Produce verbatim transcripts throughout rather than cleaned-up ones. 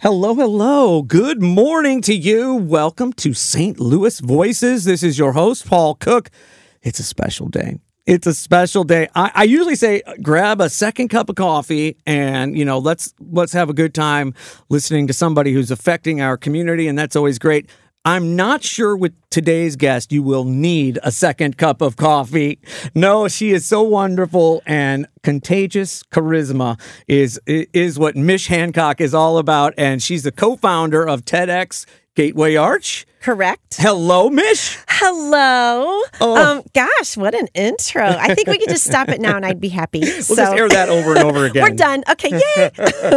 Hello, hello. Good morning to you. Welcome to Saint Louis Voices. This is your host, Paul Cook. It's a special day. It's a special day. I, I usually say grab a second cup of coffee and, you know, let's let's have a good time listening to somebody who's affecting our community, and that's always great. I'm not sure with today's guest you will need a second cup of coffee. No, she is so wonderful, and contagious charisma is is what Mish Hancock is all about, and she's the co-founder of TEDx Gateway Arch. Correct. Hello, Mish. Hello. Oh. Um, gosh, what an intro. I think we could just stop it now and I'd be happy. We'll so. just air that over and over again. We're done. Okay, yay.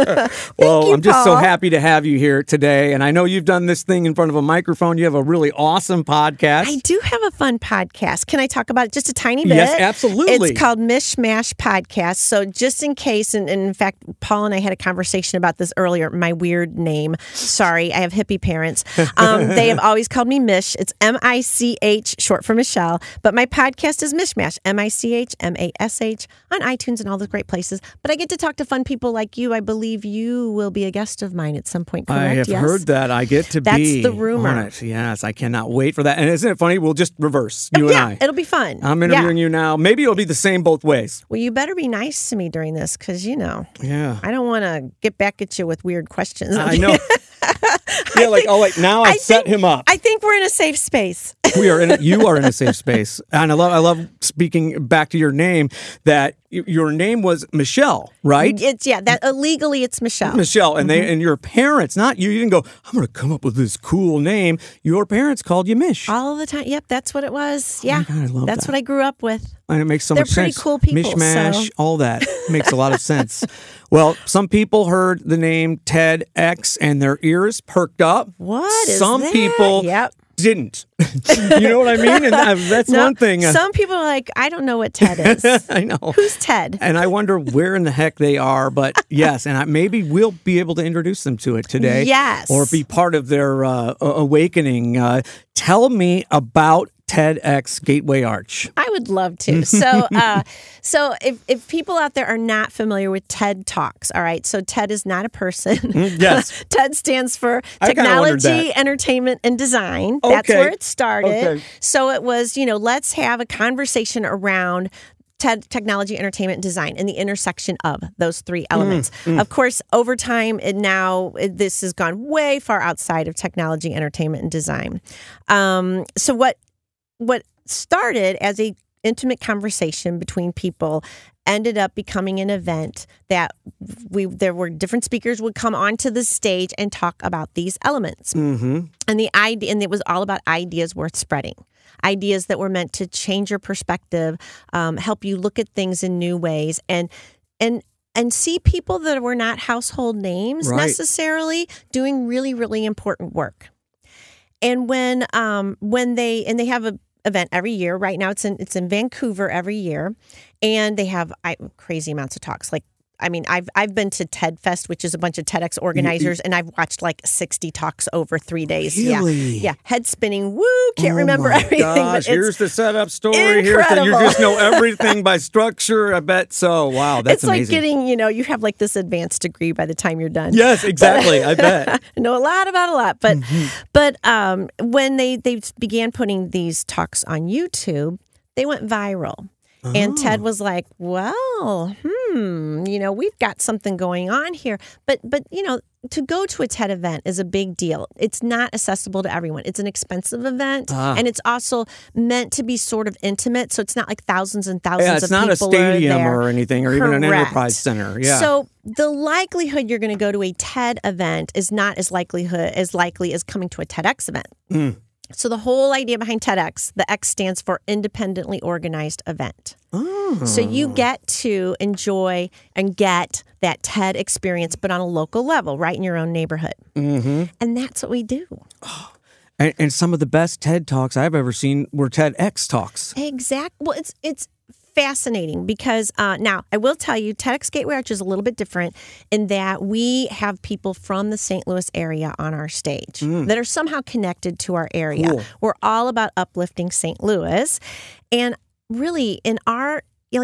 Well, you, I'm just Paul. so happy to have you here today. And I know you've done this thing in front of a microphone. You have a really awesome podcast. I do have a fun podcast. Can I talk about it just a tiny bit? Yes, absolutely. It's called Mishmash Podcast. So just in case, and, and in fact, Paul and I had a conversation about this earlier, my weird name. Sorry, I have hippie parents. Um, they have always called me Mish. It's M I C H, short for Michelle. But my podcast is Mishmash, M I C H M A S H, on iTunes and all those great places. But I get to talk to fun people like you. I believe you will be a guest of mine at some point, correct? I have yes? heard that. I get to That's be the rumor. on it. Yes, I cannot wait for that. And isn't it funny? We'll just reverse, you yeah, and I. It'll be fun. I'm interviewing yeah. you now. Maybe it'll be the same both ways. Well, you better be nice to me during this because, you know, Yeah. I don't want to get back at you with weird questions. I know. Yeah, like, oh, wait, now I've I set think, him up. I think we're in a safe space. We are in. A, you are in a safe space, and I love. I love speaking back to your name. That y- your name was Michelle, right? It's yeah. That illegally, it's Michelle. Michelle, and they and your parents, not you. You didn't go. I'm going to come up with this cool name. Your parents called you Mish, All the time. Yep, that's what it was. Yeah, God, I love that's that. what I grew up with. and it makes so They're much pretty sense. cool people, Mishmash, so- all that makes a lot of sense. Well, some people heard the name TEDx and their ears perked up. What is Some that? people Yep. didn't. You know what I mean? And uh, that's No, one thing. Uh, Some people are like, I don't know what Ted is. I know. Who's Ted? And I wonder where in the heck they are. But yes, and I, maybe we'll be able to introduce them to it today. Yes. Or be part of their uh, awakening. Uh, tell me about TEDx Gateway Arch. I would love to. So, uh, so if, if people out there are not familiar with TED Talks, all right, so TED is not a person. Yes. TED stands for I kinda wondered Technology, that. Entertainment, and Design. That's Okay. where it started. Okay. So it was, you know, let's have a conversation around TED, technology, entertainment, and design, and the intersection of those three elements. Mm, Of course, over time, it now it, this has gone way far outside of technology, entertainment, and design. Um, so what what started as a intimate conversation between people ended up becoming an event that we there were different speakers would come onto the stage and talk about these elements. Mm-hmm. And the idea, and it was all about ideas worth spreading. Ideas that were meant to change your perspective, um, help you look at things in new ways, and and and see people that were not household names Right. necessarily doing really, really important work. And when um, when they and they have a event every year. Right now, it's in it's in Vancouver every year, and they have I, crazy amounts of talks. Like, I mean, I've I've been to TED Fest, which is a bunch of TEDx organizers, and I've watched like sixty talks over three days. Really? Yeah, yeah, head spinning. Woo! Can't Oh remember my everything, Gosh, but it's here's the setup story. Here's the, you incredible. just know everything by structure. I bet so. Wow, that's it's like amazing. getting, you know, you have like this advanced degree by the time you're done. Yes, exactly. I bet. I know a lot about a lot, but Mm-hmm. but um, when they they began putting these talks on YouTube, they went viral. And Oh. Ted was like, well, hmm, you know, we've got something going on here. But, but you know, to go to a TED event is a big deal. It's not accessible to everyone. It's an expensive event. Ah. And it's also meant to be sort of intimate. So it's not like thousands and thousands Yeah, of it's people not a stadium are there. or anything, or even an Correct. enterprise center. Yeah. So the likelihood you're going to go to a TED event is not as likelihood as likely as coming to a TEDx event. Mm. So the whole idea behind TEDx, the X stands for independently organized event. Oh. So you get to enjoy and get that TED experience, but on a local level, right in your own neighborhood. Mm-hmm. And that's what we do. And, and some of the best TED Talks I've ever seen were TEDx Talks. Exactly. Well, it's it's fascinating because uh, now I will tell you, TEDx Gateway Arch is a little bit different in that we have people from the Saint Louis area on our stage that are somehow connected to our area. Cool. We're all about uplifting Saint Louis, and really in our you know, like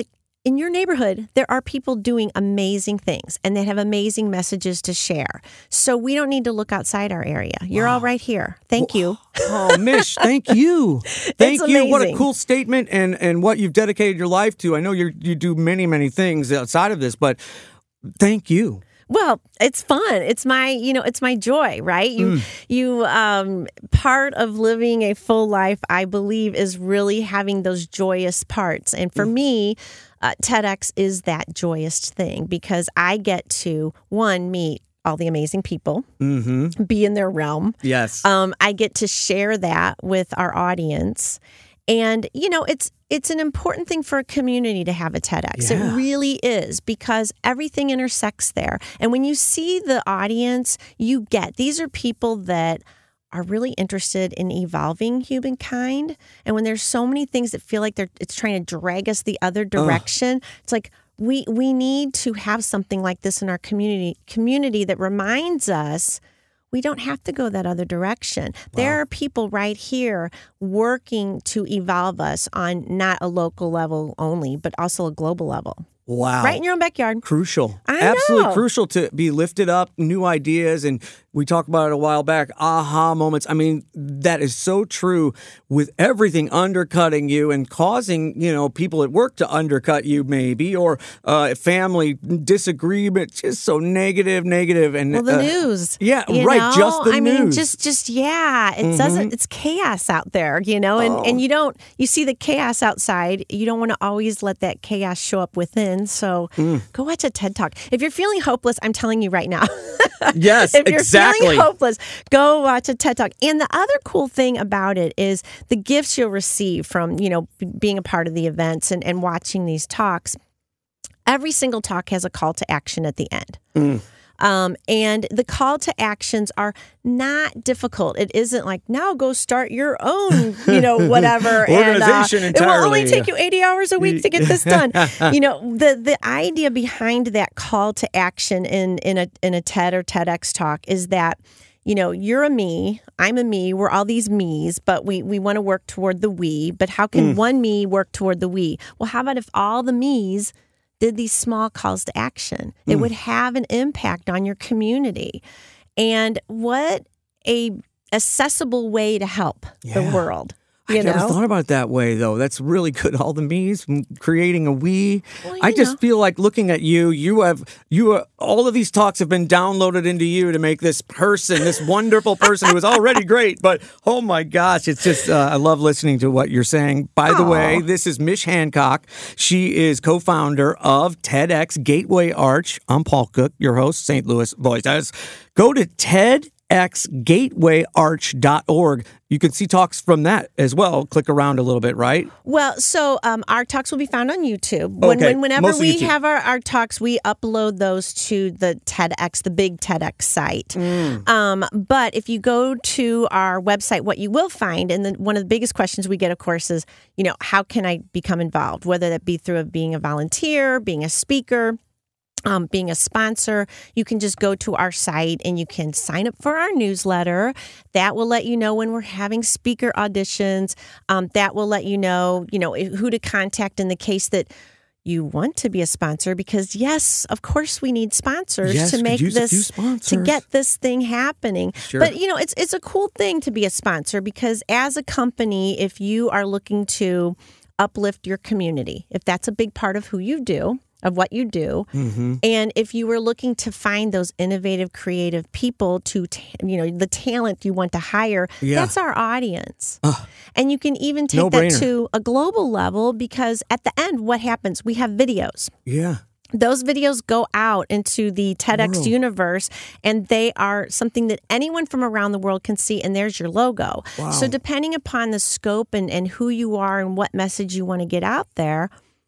in your neighborhood, there are people doing amazing things and they have amazing messages to share. So we don't need to look outside our area. You're wow. all right here. Thank you. Oh, Mish, thank you. Thank it's you. Amazing. What a cool statement and, and what you've dedicated your life to. I know you you do many, many things outside of this, but thank you. Well, it's fun. It's my, you know, it's my joy, right? You, mm. you, um, part of living a full life, I believe, is really having those joyous parts. And for mm. me, uh, TEDx is that joyous thing because I get to, one, meet all the amazing people, mm-hmm. be in their realm. Yes. Um, I get to share that with our audience. And, you know, it's it's an important thing for a community to have a TEDx. Yeah. It really is because everything intersects there. And when you see the audience, you get these are people that are really interested in evolving humankind. And when there's so many things that feel like they're it's trying to drag us the other direction, Ugh. it's like we we need to have something like this in our community community that reminds us we don't have to go that other direction. Wow. There are people right here working to evolve us on not a local level only, but also a global level. Wow. Right in your own backyard. Crucial. I Absolutely know. Crucial to be lifted up, new ideas. And we talked about it a while back, aha moments. I mean, that is so true with everything undercutting you and causing, you know, people at work to undercut you maybe, or uh, family disagreement, just so negative, negative. And well, the uh, news. Yeah, you right. know? Just the I news. mean, just, just, yeah, it mm-hmm. doesn't, it's chaos out there, you know, and, oh. and you don't, you see the chaos outside. You don't want to always let that chaos show up within. So mm. go watch a TED Talk. If you're feeling hopeless, I'm telling you right now. Yes, if you're exactly. feeling hopeless, go watch a TED Talk. And the other cool thing about it is the gifts you'll receive from, you know, being a part of the events and, and watching these talks. Every single talk has a call to action at the end. Mm. Um, and the call to actions are not difficult. It isn't like, now go start your own, you know, whatever. Organization and, uh, entirely. It will only take you eighty hours a week to get this done. You know, the the idea behind that call to action in, in, a, in a TED or TEDx talk is that, you know, you're a me, I'm a me, we're all these me's, but we, we want to work toward the we. But how can mm. one me work toward the we? Well, how about if all the me's did these small calls to action? It mm. would have an impact on your community. And what a accessible way to help yeah. the world. You I never know? thought about it that way, though. That's really good. All the me's, creating a we. Well, I just know. feel like looking at you. You have you. Are, all of these talks have been downloaded into you to make this person, this wonderful person who is already great. But oh my gosh, it's just uh, I love listening to what you're saying. By the Aww. way, this is Mish Hancock. She is co-founder of TEDx Gateway Arch. I'm Paul Cook, your host, Saint Louis Voices. Go to TED. x gateway arch dot org. You can see talks from that as well. Click around a little bit, right? Well, so um, our talks will be found on YouTube. When, okay. when, whenever Mostly we YouTube. have our, our talks, we upload those to the TEDx, the big TEDx site. Mm. Um, but if you go to our website, what you will find, and then one of the biggest questions we get, of course, is, you know, how can I become involved? Whether that be through being a volunteer, being a speaker, Um, being a sponsor, you can just go to our site and you can sign up for our newsletter. That will let you know when we're having speaker auditions. Um, that will let you know, you know, who to contact in the case that you want to be a sponsor. Because yes, of course, we need sponsors yes, to make use this a few sponsors. to get this thing happening. Sure. But you know, it's it's a cool thing to be a sponsor because as a company, if you are looking to uplift your community, if that's a big part of who you do. Of what you do. Mm-hmm. And if you were looking to find those innovative, creative people to, ta- you know, the talent you want to hire, yeah. that's our audience. Uh, and you can even take no-brainer. that to a global level because at the end, what happens? We have videos. Yeah. Those videos go out into the TEDx world. universe, and they are something that anyone from around the world can see, and there's your logo. Wow. So depending upon the scope and, and who you are and what message you want to get out there,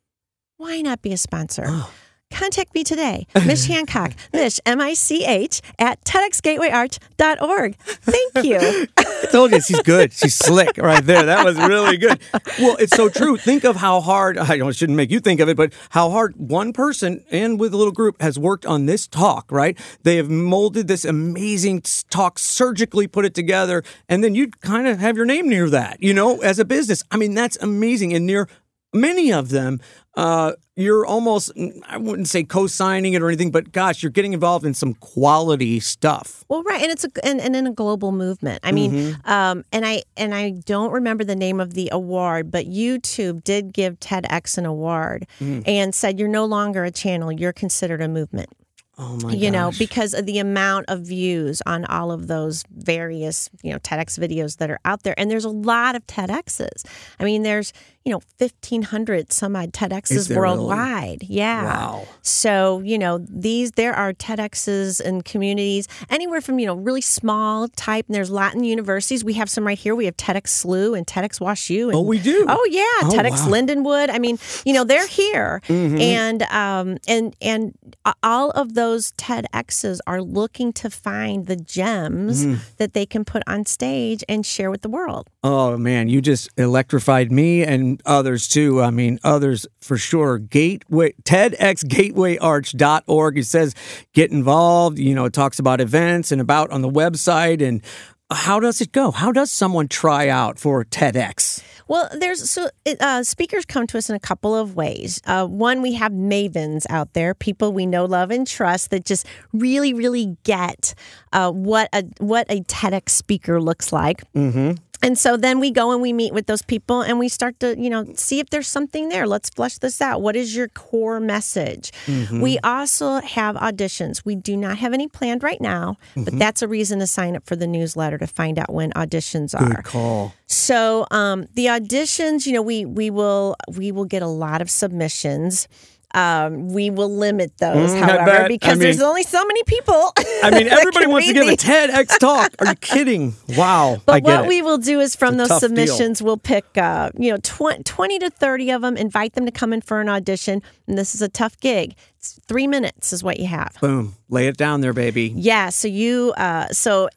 why not be a sponsor? Oh. Contact me today, Mish Hancock, Mish, M I C H, at TEDx gateway arch dot org. Thank you. I told you, she's good. She's slick right there. That was really good. Well, it's so true. Think of how hard, I don't, shouldn't make you think of it, but how hard one person and with a little group has worked on this talk, right? They have molded this amazing talk, surgically put it together, and then you kind of have your name near that, you know, as a business. I mean, that's amazing. And near many of them, uh, you're almost, I wouldn't say co-signing it or anything, but gosh, you're getting involved in some quality stuff. Well, right, and it's a and, and in a global movement. I mean, mm-hmm. um, and I and I don't remember the name of the award, but YouTube did give TEDx an award mm. and said you're no longer a channel; you're considered a movement. Oh my you gosh. know, because of the amount of views on all of those various, you know, TEDx videos that are out there. And there's a lot of TEDx's. I mean, there's, you know, fifteen hundred some odd TEDx's worldwide. Really? Yeah. Wow. So, you know, these, there are TEDx's in communities, anywhere from, you know, really small type. And there's Latin universities. We have some right here. We have TEDx S L U and TEDx WashU. And, oh, we do? Oh, yeah. Oh, TEDx wow. Lindenwood. I mean, you know, they're here. Mm-hmm. And, um, and, and all of those Those TEDx's are looking to find the gems mm. that they can put on stage and share with the world. Oh, man, you just electrified me and others, too. I mean, others for sure. Gateway, TEDx Gateway Arch dot org. It says get involved. You know, it talks about events and about on the website. And how does it go? How does someone try out for TEDx? Well, there's so uh, speakers come to us in a couple of ways. Uh, one, we have mavens out there, people we know, love, and trust that just really, really get uh, what a what a TEDx speaker looks like. Mm-hmm. And so then we go and we meet with those people and we start to, you know, see if there's something there. Let's flesh this out. What is your core message? Mm-hmm. We also have auditions. We do not have any planned right now, mm-hmm. but that's a reason to sign up for the newsletter to find out when auditions are. Good call. So um, the auditions, you know, we we will we will get a lot of submissions. Um, we will limit those, mm, however, because I mean, there's only so many people. I mean, everybody wants to give a TEDx talk. Are you kidding? Wow. But I get what it. we will do is from those submissions, deal. we'll pick, uh, you know, twenty to thirty of them, invite them to come in for an audition. And this is a tough gig. It's three minutes is what you have. Boom. Lay it down there, baby. Yeah. So you, uh, so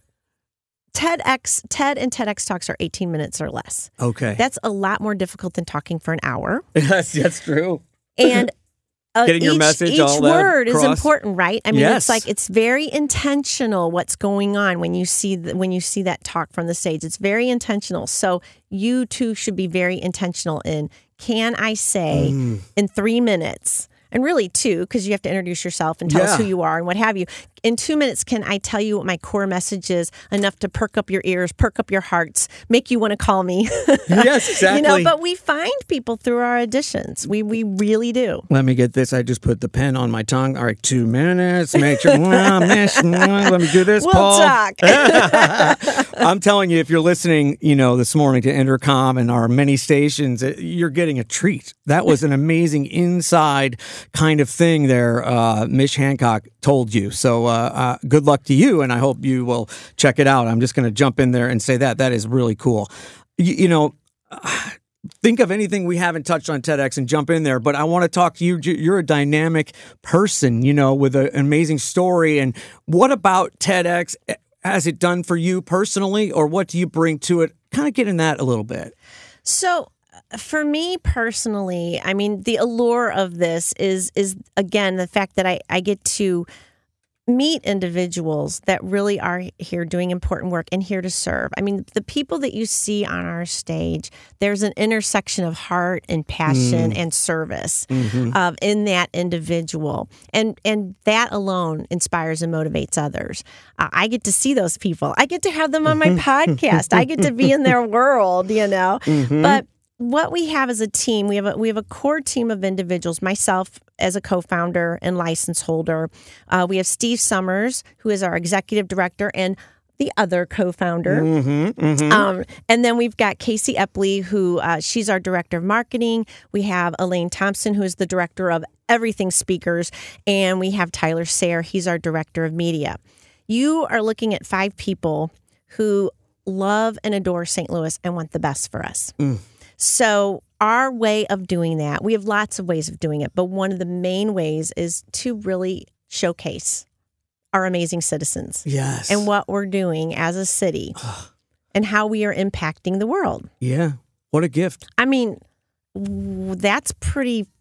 TEDx, TED and TEDx talks are eighteen minutes or less. Okay. That's a lot more difficult than talking for an hour. Yes, that's true. And Uh, Getting your each, message each all word across. is important, right? I mean, yes. it's like it's very intentional what's going on when you see the, when you see that talk from the stage. It's very intentional. So you too should be very intentional in, can I say mm. in three minutes, and really two, because you have to introduce yourself and tell yeah. us who you are and what have you. In two minutes, can I tell you what my core message is, enough to perk up your ears, perk up your hearts, make you want to call me? Yes, exactly. You know, but we find people through our auditions. We we really do. Let me get this. I just put the pen on my tongue. All right, two minutes. Make sure. Let me do this, we'll Paul. talk. I'm telling you, if you're listening, you know, this morning to Intercom and our many stations, you're getting a treat. That was an amazing inside kind of thing there. Uh, Mish Hancock told you. So uh, uh, good luck to you, and I hope you will check it out. I'm just going to jump in there and say that. That is really cool. You, you know, uh, think of anything we haven't touched on TEDx and jump in there, but I want to talk to you. You're a dynamic person, you know, with a, an amazing story. And what about TEDx has it done for you personally, or what do you bring to it? Kind of get in that a little bit. So for me personally, I mean, the allure of this is, is again, the fact that I, I get to meet individuals that really are here doing important work and here to serve. I mean, the people that you see on our stage, there's an intersection of heart and passion mm. and service mm-hmm. uh, in that individual. And and that alone inspires and motivates others. Uh, I get to see those people. I get to have them on my podcast. I get to be in their world, you know. Mm-hmm. But what we have as a team, we have a, we have a core team of individuals, myself as a co-founder and license holder. Uh, we have Steve Summers, who is our executive director and the other co-founder. Mm-hmm, mm-hmm. Um, and then we've got Casey Epley, who uh, she's our director of marketing. We have Elaine Thompson, who is the director of everything speakers. And we have Tyler Sayre. He's our director of media. You are looking at five people who love and adore Saint Louis and want the best for us. Mm. So our way of doing that, we have lots of ways of doing it, but one of the main ways is to really showcase our amazing citizens. Yes. And what we're doing as a city and how we are impacting the world. Yeah. What a gift. I mean, that's pretty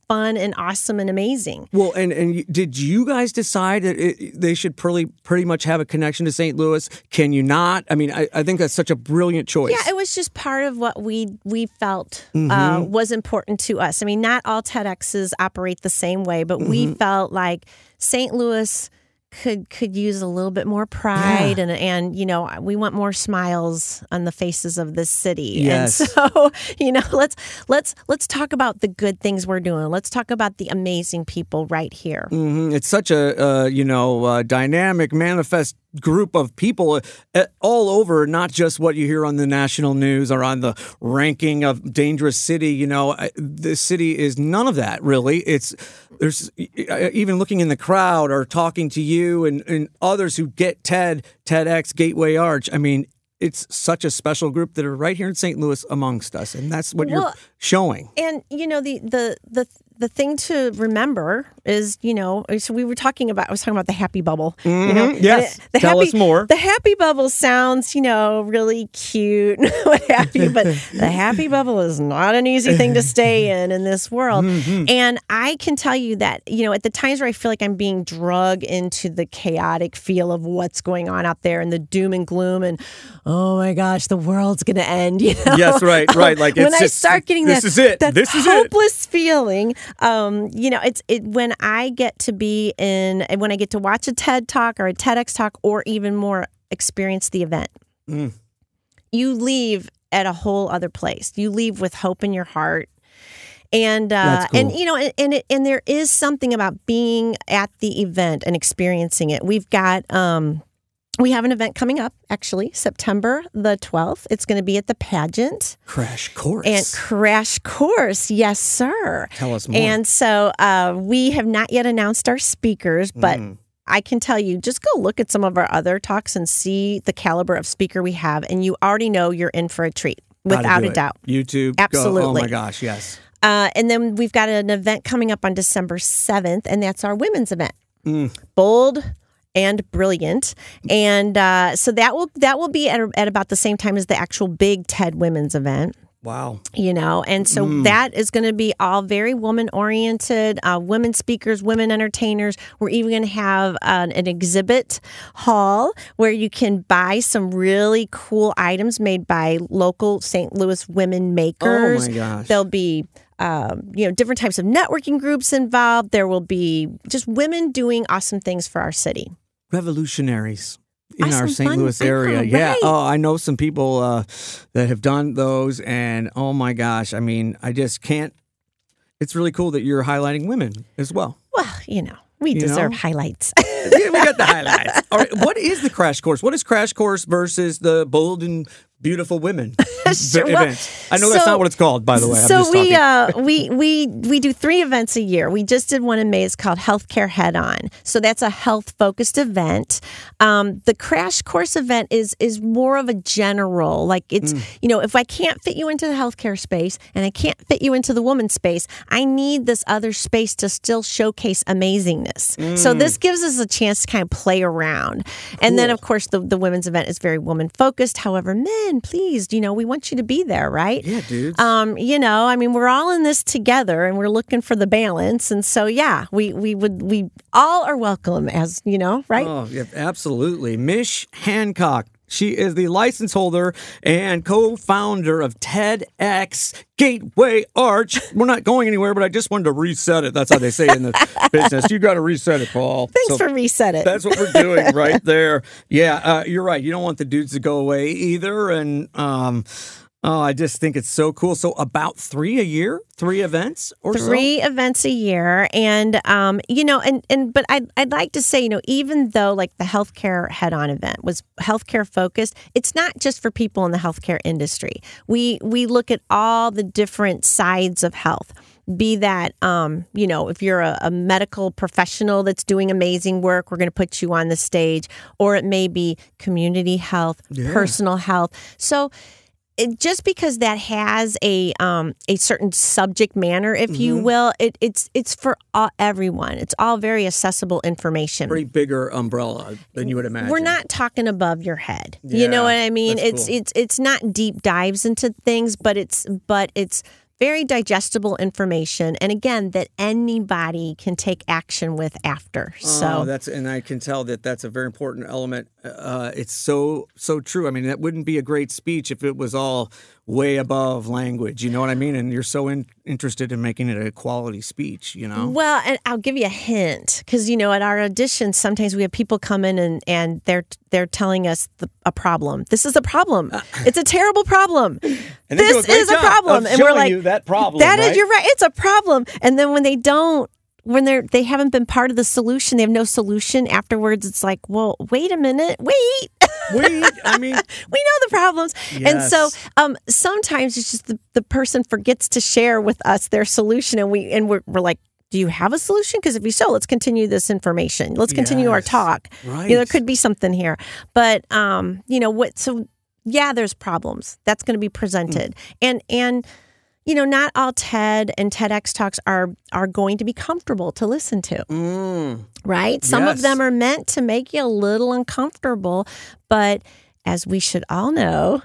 fun and awesome and amazing. Well, and, and did you guys decide that it, they should pretty, pretty much have a connection to Saint Louis? Can you not? I mean, I, I think that's such a brilliant choice. Yeah, it was just part of what we we felt Mm-hmm. uh, was important to us. I mean, not all TEDx's operate the same way, but Mm-hmm. we felt like Saint Louis could could use a little bit more pride, Yeah. and and you know, we want more smiles on the faces of this city. Yes. And so, you know, let's let's let's talk about the good things we're doing. Let's talk about the amazing people right here. Mhm. It's such a uh, you know uh, dynamic, manifest group of people uh, all over, not just what you hear on the national news or on the ranking of dangerous city. You know, I- this city is none of that really. It's there's uh, even looking in the crowd or talking to you and, and others who get TED, TEDx, Gateway Arch. I mean, it's such a special group that are right here in Saint Louis amongst us, and that's what Well, you're showing. And you know, the the the the thing to remember is, you know, so we were talking about, I was talking about the happy bubble. You know, Mhm. Yes. And it- the Tell happy, us more. The happy bubble sounds, you know, really cute, what have you, but the happy bubble is not an easy thing to stay in in this world. Mm-hmm. And I can tell you that, you know, at the times where I feel like I'm being drug into the chaotic feel of what's going on out there and the doom and gloom and, oh my gosh, the world's going to end, you know? Yes, right, right. Like when it's I just- start getting this that, is it. that This is it. hopeless feeling, um, you know, it's it when I get to be in, when I get to watch a TED Talk or a TEDx talk, or even more, experience the event. Mm. You leave at a whole other place. You leave with hope in your heart. And uh, That's cool. and you know, and and, it, and there is something about being at the event and experiencing it. We've got um, we have an event coming up, actually, September the twelfth. It's going to be at the pageant. Crash course. And Crash Course, yes, sir. Tell us more. And so uh, we have not yet announced our speakers, but Mm. I can tell you, just go look at some of our other talks and see the caliber of speaker we have, and you already know you're in for a treat, Gotta without do a it. doubt. YouTube. Go. Oh Absolutely. my gosh, yes. Uh, and then we've got an event coming up on December seventh, and that's our women's event. Mm. Bold and brilliant, and uh, so that will that will be at, at about the same time as the actual big TED Women's event. Wow. You know, and so Mm. that is going to be all very woman oriented, uh, women speakers, women entertainers. We're even going to have an, an exhibit hall where you can buy some really cool items made by local Saint Louis women makers. Oh my gosh. There'll be um, you know, different types of networking groups involved. There will be just women doing awesome things for our city. Revolutionaries in Awesome, our Saint fun. Louis I know, area. Yeah. right. Oh, I know some people uh, that have done those, and oh my gosh, I mean, I just can't. It's really cool that you're highlighting women as well. Well, you know, we You deserve know? highlights. Yeah, we got the highlights. All right, what is the Crash Course? What is Crash Course versus the Bold and Beautiful Women Sure, v- well, events? I know that's so- not what it's called, by the way. I'm So just we talking. uh, we we we do three events a year. We just did one in May. It's called Healthcare Head On. So that's a health focused event. Um, the Crash Course event is is more of a general. Like it's Mm. you know, if I can't fit you into the healthcare space and I can't fit you into the woman space, I need this other space to still showcase amazingness. So this gives us a chance to kind of play around. And then Mm. Cool. of course the the women's event is very woman focused. However, men, please, you know, we want you to be there, right? Yeah, dudes. Um, you know, I mean, we're all in this together, and we're looking for the balance. And so, yeah, we we would we all are welcome, as you know, right? Oh, yeah, absolutely. Mish Hancock. She is the license holder and co-founder of TEDx Gateway Arch. We're not going anywhere, but I just wanted to reset it. That's how they say it in the business. You got to reset it, Paul. Thanks So for reset it. That's what we're doing right there. Yeah, uh, you're right. You don't want the dudes to go away either. And um, oh, I just think it's so cool. So about three a year, three events or so. Three events a year, and um, you know, and and but I'd I'd like to say, you know, even though like the healthcare head-on event was healthcare focused, it's not just for people in the healthcare industry. We we look at all the different sides of health. Be that, um, you know, if you're a, a medical professional that's doing amazing work, we're going to put you on the stage, or it may be community health, Yeah. personal health. So. It, just because that has a um, a certain subject matter, if you Mm-hmm. will, it, it's it's for all, everyone. It's all very accessible information. Pretty bigger umbrella than you would imagine. We're not talking above your head. Yeah, you know what I mean? that's It's cool. it's it's not deep dives into things, but it's but it's very digestible information, and again, that anybody can take action with after. So oh, that's and I can tell that that's a very important element. Uh, it's so so true. I mean, that wouldn't be a great speech if it was all way above language. You know what I mean? And you're so in, interested in making it a quality speech. You know. Well, and I'll give you a hint because you know at our auditions sometimes we have people come in and and they're they're telling us the, a problem. This is a problem. It's a terrible problem. And this is a problem, and we're like, you that problem. That right? is, you're right. It's a problem. And then when they don't, when they're they haven't been part of the solution, they have no solution afterwards. It's like, well, wait a minute, wait. Wait, I mean, we know the problems. Yes. And so um, sometimes it's just the, the person forgets to share with us their solution, and we and we're, we're like, do you have a solution? Because if you so, let's continue this information. Let's continue yes. our talk. Right. You know, there could be something here, but um, you know what? So yeah, there's problems. That's going to be presented, mm. and and. You know, not all TED and TEDx talks are are going to be comfortable to listen to, mm. right? Some yes. of them are meant to make you a little uncomfortable, but as we should all know,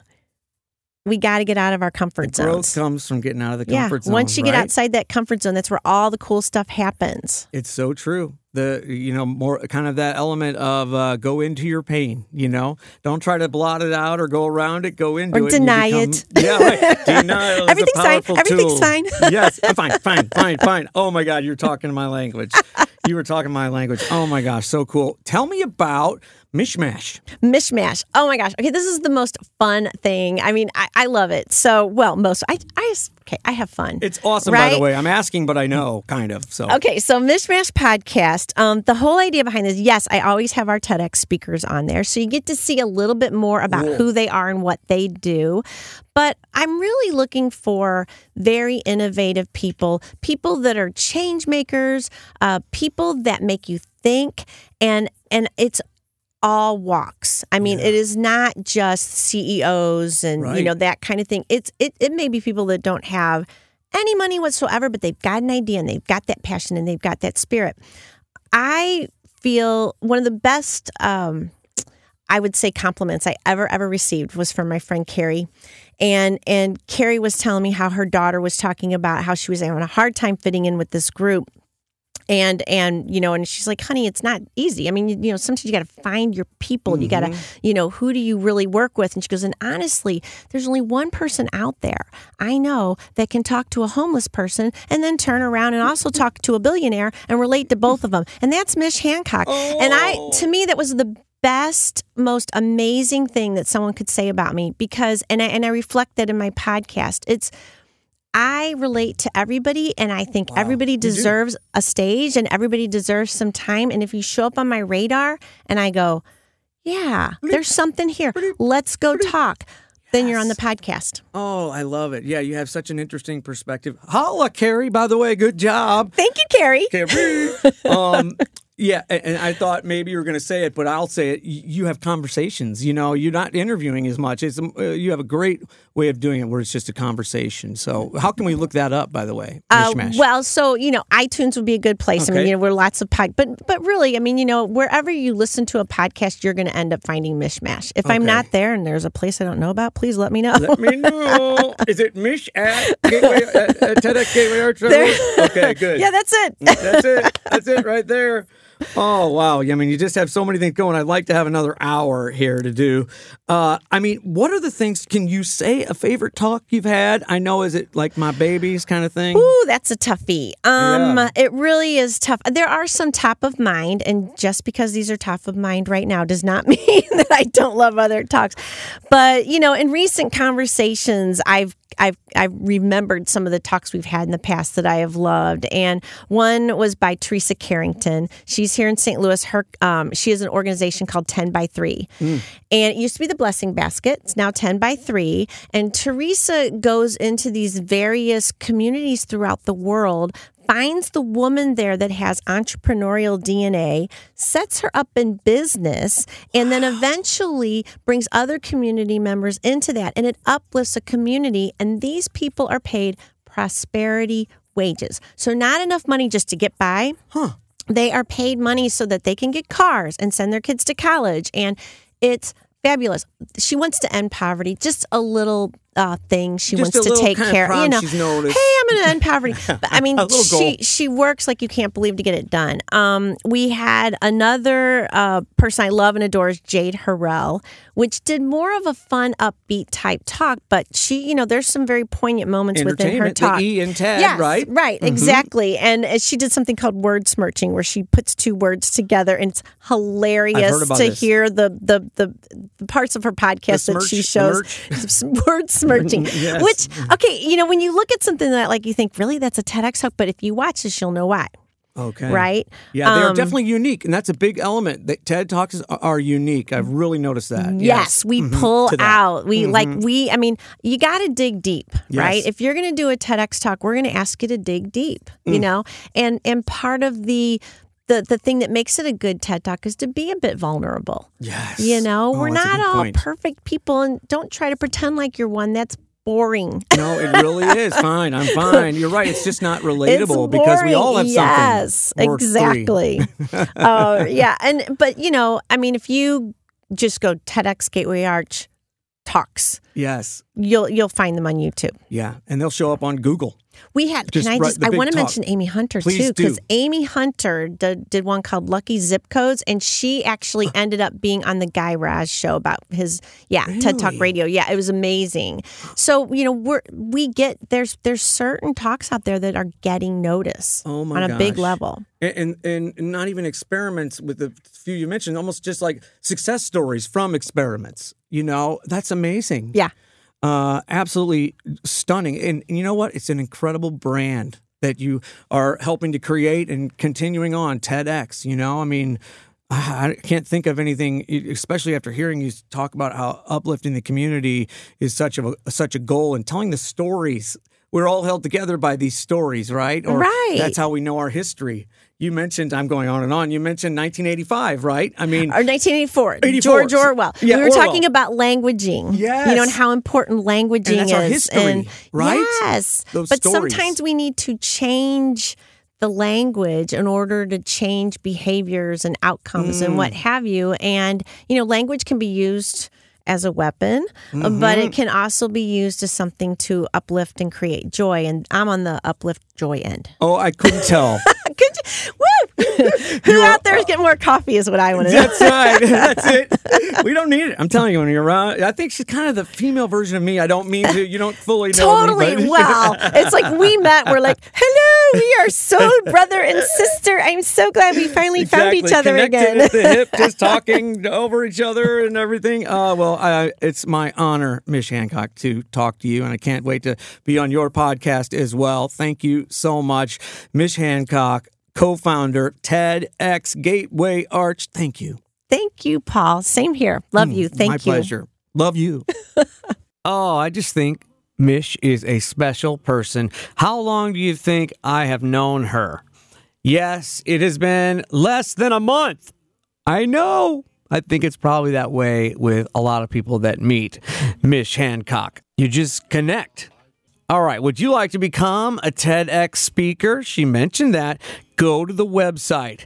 we got to get out of our comfort the growth zones. comes from getting out of the yeah. comfort zone. Once you right? get outside that comfort zone, that's where all the cool stuff happens. It's so true. The you know more kind of that element of uh, go into your pain. You know, don't try to blot it out or go around it. Go into or it. deny become, it. Yeah, right. Denial is Everything's a powerful fine. Everything's tool. fine. Yes, I'm fine, fine, fine, fine. Oh my God, you're talking my language. You were talking my language. Oh my gosh, so cool. Tell me about Mishmash. Mishmash. Oh my gosh. Okay, this is the most fun thing. I mean, I, I love it. So, well, most I I okay, I have fun. It's awesome, right? by the way. I'm asking, but I know, kind of. So okay, so Mishmash podcast. Um, the whole idea behind this, yes, I always have our TEDx speakers on there, so you get to see a little bit more about cool. who they are and what they do. But I'm really looking for very innovative people, people that are change makers, uh, people that make you think, and and it's all walks. I mean, yeah. it is not just C E Os and right. you know that kind of thing. It's it it may be people that don't have any money whatsoever, but they've got an idea and they've got that passion and they've got that spirit. I feel one of the best, um, I would say, compliments I ever ever received was from my friend Carrie, and and Carrie was telling me how her daughter was talking about how she was having a hard time fitting in with this group. And, and you know, and she's like, honey, it's not easy. I mean, you, you know, sometimes you got to find your people. Mm-hmm. You got to, you know, who do you really work with? And she goes, and honestly, there's only one person out there I know that can talk to a homeless person and then turn around and also talk to a billionaire and relate to both of them. And that's Mish Hancock. Oh. And I, to me, that was the best, most amazing thing that someone could say about me because, and I, and I reflect that in my podcast. It's, I relate to everybody, and I think wow. everybody deserves a stage, and everybody deserves some time. And if you show up on my radar, and I go, yeah, there's something here, let's go talk, then you're on the podcast. Oh, I love it. Yeah, you have such an interesting perspective. Holla, Carrie, by the way, good job. Thank you, Carrie. Carrie. um, yeah, and I thought maybe you were going to say it, but I'll say it. You have conversations. You know, you're not interviewing as much. It's, uh, you have a great way of doing it where it's just a conversation. So how can we look that up, by the way? Uh, well, so, you know, iTunes would be a good place. Okay. I mean, you know, we're lots of pod, but but really, I mean, you know, wherever you listen to a podcast, you're going to end up finding Mishmash. If okay. I'm not there and there's a place I don't know about, please let me know. Let me know. Is it Mish at Gateway, at, at TEDx Gateway Arts? Okay, good. Yeah, that's it. That's it. That's it right there. Oh, wow. I mean, you just have so many things going. I'd like to have another hour here to do. Uh, I mean, what are the things, can you say a favorite talk you've had? I know, is it like My Babies kind of thing? Ooh, that's a toughie. Um, yeah. It really is tough. There are some top of mind, and just because these are top of mind right now does not mean that I don't love other talks. But, you know, in recent conversations, I've I've I've remembered some of the talks we've had in the past that I have loved, and one was by Teresa Carrington. She's here in Saint Louis. Her um, she has an organization called ten by three, mm. and it used to be the Blessing Basket. It's now ten by three, and Teresa goes into these various communities throughout the world, finds the woman there that has entrepreneurial D N A, sets her up in business, and then eventually brings other community members into that. And it uplifts a community. And these people are paid prosperity wages. So not enough money just to get by. Huh. They are paid money so that they can get cars and send their kids to college. And it's fabulous. She wants to end poverty. Just a little uh, things she Just wants a to little take kind of care. problem You know, she's noticed. hey, I'm going to end poverty. But I mean, A little she goal. she works like you can't believe to get it done. Um, we had another uh, person I love and adore is Jade Harrell, which did more of a fun, upbeat type talk. But she, you know, there's some very poignant moments within her Entertainment, talk. the E in Ted, yes, right? Right, Mhm. exactly. And uh, she did something called word smirching, where she puts two words together, and it's hilarious I've heard about to this. hear the, the the the parts of her podcast The that she smirch- shows. Word smirching. Yes. Which, okay, you know, when you look at something that like you think, really, that's a TEDx talk, but if you watch this, you'll know why. Okay. Right? Yeah, they are Um, definitely unique, and that's a big element. That TED Talks are, are unique. I've really noticed that. Yes, we Mhm. pull To that. out. We like we. I mean, you got to dig deep, Yes. right? If you're going to do a TEDx talk, we're going to ask you to dig deep. You Mm. know, and and part of the. The, the thing that makes it a good TED Talk is to be a bit vulnerable. Yes. You know, Oh, we're that's a not good all point. perfect people, and don't try to pretend like you're one. That's boring. No, it really is. Fine. I'm fine. You're right. It's just not It's relatable because we all have boring. something. Yes, or three. exactly. uh, yeah, and but you know, I mean, if you just go TEDx Gateway Arch talks, Yes. you'll you'll find them on YouTube. Yeah. And they'll show up on Google. We had. Just can I right- just? the I big want to talk. mention Amy Hunter Please too, because do. Amy Hunter did, did one called Lucky Zip Codes, and she actually ended up being on the Guy Raz show about his yeah TED Talk Really? Radio. Yeah, it was amazing. So you know we're we get there's there's certain talks out there that are getting notice Oh, my on a big gosh. level. And, and and not even experiments with the few you mentioned, almost just like success stories from experiments. You know, that's amazing. Yeah. Uh, absolutely stunning. And, and you know what? It's an incredible brand that you are helping to create and continuing on TEDx. You know, I mean, I, I can't think of anything, especially after hearing you talk about how uplifting the community is such a such a goal and telling the stories. We're all held together by these stories, right? Or Right. That's how we know our history. You mentioned, I'm going on and on. You mentioned nineteen eighty-five, right? I mean, Or nineteen eighty-four, eighty-four. George Orwell. Yeah, we were Orwell. talking about languaging. Yes. You know, and how important languaging And that's our is. history, and right? Yes. Those but stories. sometimes we need to change the language in order to change behaviors and outcomes and Mm. what have you. And, you know, language can be used as a weapon, Mm-hmm. but it can also be used as something to uplift and create joy. And I'm on the uplift joy end. oh, I couldn't tell. Could you, woo! Who out there is getting more coffee is what I want to know. That's right. That's it. We don't need it. I'm telling you, when you're around, I think she's kind of the female version of me. I don't mean to. You don't fully know Totally. me. but- Wow. It's like we met. We're like, hello, we are so brother and sister. I'm so glad we finally found each Exactly. other Connected again. at the hip, just talking over each other and everything. Uh, well, I, it's my honor, Mish Hancock, to talk to you, and I can't wait to be on your podcast as well. Thank you so much, Mish Hancock, co-founder, TEDx Gateway Arch. Thank you. Thank you, Paul. Same here. Love you. Thank My you. pleasure. Love you. Oh, I just think Mish is a special person. How long do you think I have known her? Yes, it has been less than a month. I know. I think it's probably that way with a lot of people that meet Mish Hancock. You just connect. All right, would you like to become a TEDx speaker? She mentioned that. Go to the website,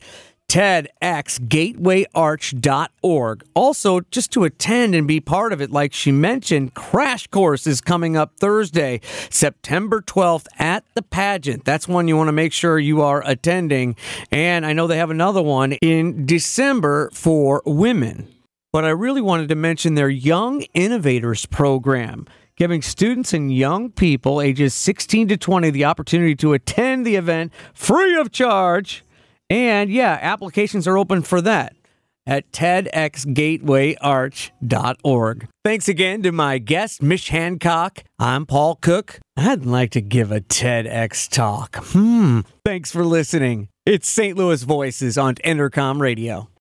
TEDx Gateway Arch dot org. Also, just to attend and be part of it, like she mentioned, Crash Course is coming up Thursday, September twelfth at the pageant. That's one you want to make sure you are attending. And I know they have another one in December for women. But I really wanted to mention their Young Innovators program, giving students and young people ages sixteen to twenty the opportunity to attend the event free of charge. And yeah, applications are open for that at TEDx Gateway Arch dot org. Thanks again to my guest, Mish Hancock. I'm Paul Cook. I'd like to give a TEDx talk. Hmm. Thanks for listening. It's Saint Louis Voices on Entercom Radio.